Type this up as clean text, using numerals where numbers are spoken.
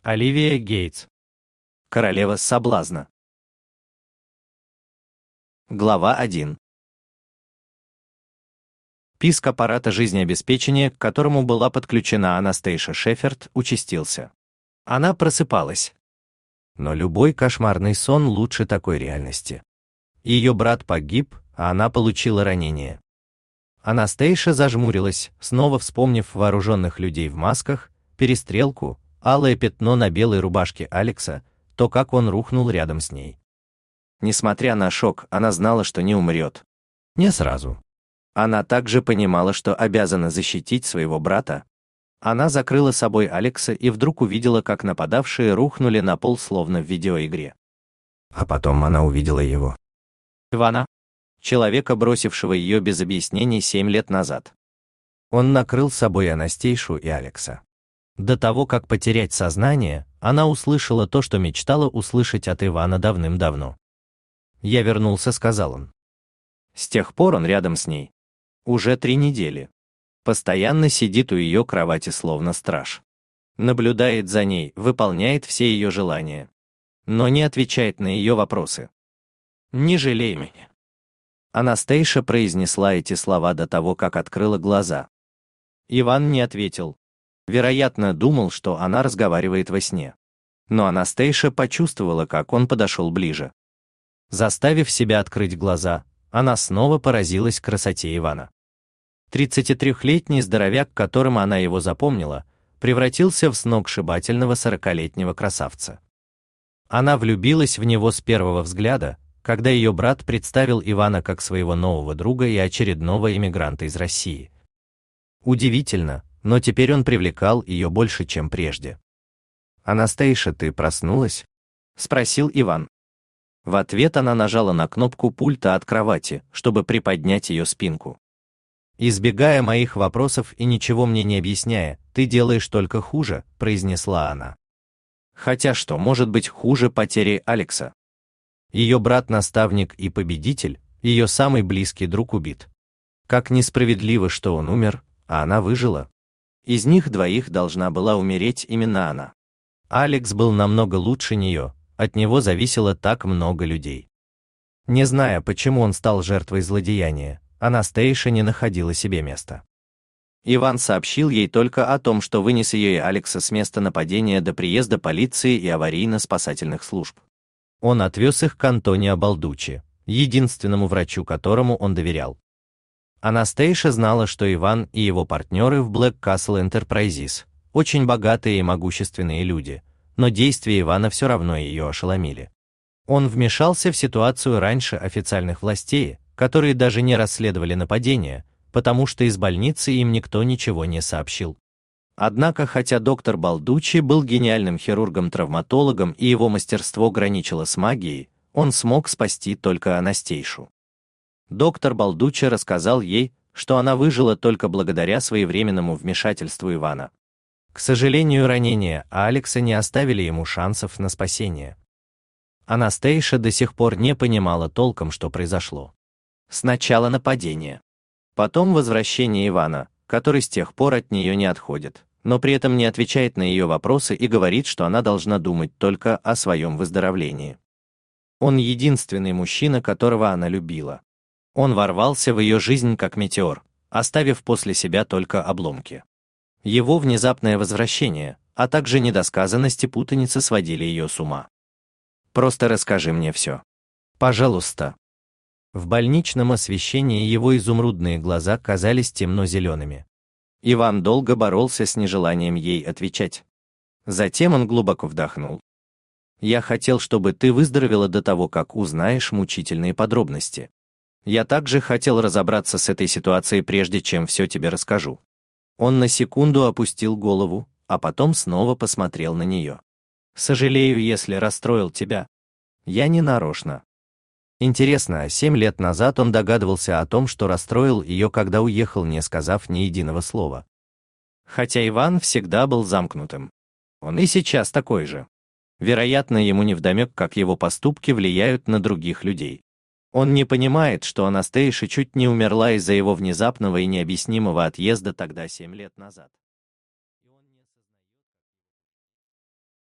Оливия Гейтс. Королева соблазна. Глава 1. Писк аппарата жизнеобеспечения, к которому была подключена Анастейша Шеферд, участился. Она просыпалась. Но любой кошмарный сон лучше такой реальности. Ее брат погиб, а она получила ранение. Анастейша зажмурилась, снова вспомнив вооруженных людей в масках, перестрелку, алое пятно на белой рубашке Алекса, то, как он рухнул рядом с ней. Несмотря на шок, она знала, что не умрет. Не сразу. Она также понимала, что обязана защитить своего брата. Она закрыла собой Алекса и вдруг увидела, как нападавшие рухнули на пол, словно в видеоигре. А потом она увидела его. Ивана. Человека, бросившего ее без объяснений 7 лет назад. Он накрыл собой Анастейшу и Алекса. До того, как потерять сознание, она услышала то, что мечтала услышать от Ивана давным-давно. «Я вернулся», — сказал он. С тех пор он рядом с ней. Уже 3 недели. Постоянно сидит у ее кровати, словно страж. Наблюдает за ней, выполняет все ее желания. Но не отвечает на ее вопросы. «Не жалей меня». Анастейша произнесла эти слова до того, как открыла глаза. Иван не ответил. Вероятно, думал, что она разговаривает во сне. Но Анастейша почувствовала, как он подошел ближе. Заставив себя открыть глаза, она снова поразилась красоте Ивана. 33-летний здоровяк, которым она его запомнила, превратился в сногсшибательного 40-летнего красавца. Она влюбилась в него с первого взгляда, когда ее брат представил Ивана как своего нового друга и очередного эмигранта из России. Удивительно, но теперь он привлекал ее больше, чем прежде. «Анастейша, ты проснулась?» — спросил Иван. В ответ она нажала на кнопку пульта от кровати, чтобы приподнять ее спинку. «Избегая моих вопросов и ничего мне не объясняя, ты делаешь только хуже», — произнесла она. Хотя что может быть хуже потери Алекса? Ее брат-наставник и победитель, ее самый близкий друг убит. Как несправедливо, что он умер, а она выжила. Из них двоих должна была умереть именно она. Алекс был намного лучше нее, от него зависело так много людей. Не зная, почему он стал жертвой злодеяния, Анастейша не находила себе места. Иван сообщил ей только о том, что вынес ее и Алекса с места нападения до приезда полиции и аварийно-спасательных служб. Он отвез их к Антонио Балдуччи, единственному врачу, которому он доверял. Анастейша знала, что Иван и его партнеры в Black Castle Enterprises очень богатые и могущественные люди, но действия Ивана все равно ее ошеломили. Он вмешался в ситуацию раньше официальных властей, которые даже не расследовали нападение, потому что из больницы им никто ничего не сообщил. Однако, хотя доктор Балдуччи был гениальным хирургом-травматологом и его мастерство граничило с магией, он смог спасти только Анастейшу. Доктор Балдуччи рассказал ей, что она выжила только благодаря своевременному вмешательству Ивана. К сожалению, ранения Алекса не оставили ему шансов на спасение. Анастейша до сих пор не понимала толком, что произошло. Сначала нападение. Потом возвращение Ивана, который с тех пор от нее не отходит, но при этом не отвечает на ее вопросы и говорит, что она должна думать только о своем выздоровлении. Он единственный мужчина, которого она любила. Он ворвался в ее жизнь как метеор, оставив после себя только обломки. Его внезапное возвращение, а также недосказанность и путаница сводили ее с ума. «Просто расскажи мне все. Пожалуйста». В больничном освещении его изумрудные глаза казались темно-зелеными. Иван долго боролся с нежеланием ей отвечать. Затем он глубоко вдохнул. «Я хотел, чтобы ты выздоровела до того, как узнаешь мучительные подробности. Я также хотел разобраться с этой ситуацией, прежде чем все тебе расскажу». Он на секунду опустил голову, а потом снова посмотрел на нее. «Сожалею, если расстроил тебя. Я не нарочно». Интересно, 7 лет назад он догадывался о том, что расстроил ее, когда уехал, не сказав ни единого слова. Хотя Иван всегда был замкнутым. Он и сейчас такой же. Вероятно, ему невдомек, как его поступки влияют на других людей. Он не понимает, что Анастейша чуть не умерла из-за его внезапного и необъяснимого отъезда тогда 7 лет назад.